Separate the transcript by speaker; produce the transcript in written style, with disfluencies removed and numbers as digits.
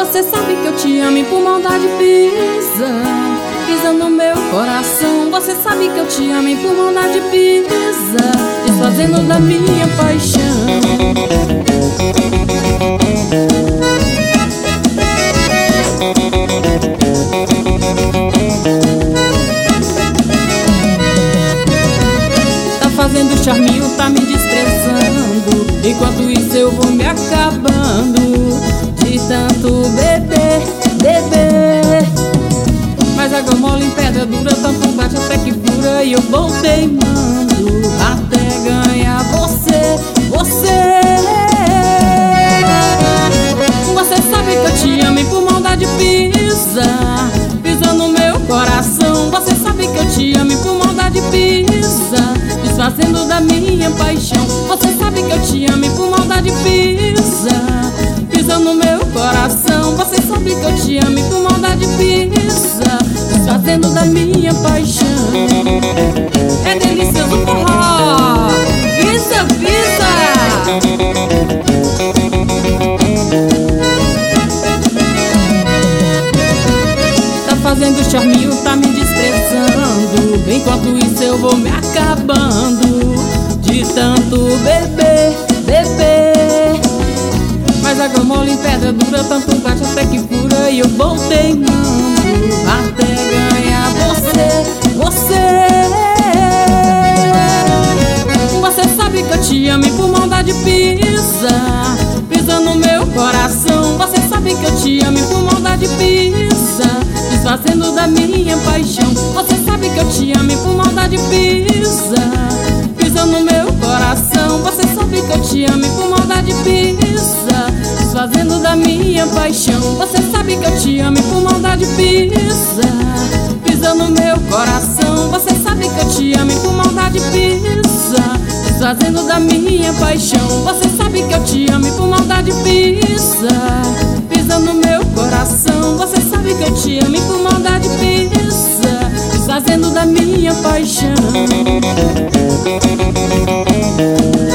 Speaker 1: Você sabe que eu te amo e por maldade pisa, pisa no meu coração. Você sabe que eu te amo e por maldade pisa, desfazendo da minha paixão. Tá fazendo charminho, tá me desprezando, enquanto isso eu vou me acabando de tanto beber, beber. Mas água mole em pedra dura, tanto bate até que fura, e eu vou teimando até ganhar você, você. Você sabe que eu te amo e por maldade pisa, pisa no meu coração. Você sabe que eu te amo e por maldade pisa, desfazendo da minha paixão. Você sabe que eu te amo e por maldade pisa, pisa no meu coração. Você sabe que eu te amo e por maldade pisa, desfazendo da minha paixão. É delicioso forró, pisa, pisa. Tá fazendo charminho, tá me desprezando, enquanto isso eu vou me acabando de tanto beber, beber. Mas água mole em pedra dura, tanto bate até que fura, e eu vou teimando até ganhar você, você. Você sabe que eu te amo e por maldade pisa, pisa no meu coração. Você sabe que eu te amo e por maldade pisa, desfazendo da minha paixão. Você sabe que eu te amo e por maldade pisa, pisa no meu coração. Você sabe que eu te amo e por maldade pisa, desfazendo da minha paixão. Você sabe que eu te amo e por maldade pisa, pisa no meu coração. Você sabe que eu te amo e por maldade pisa, desfazendo da minha paixão. Você sabe que eu te amo e por maldade pisa, pisa no meu coração. Você sabe que eu te amo e por maldade pisa, desfazendo da minha paixão.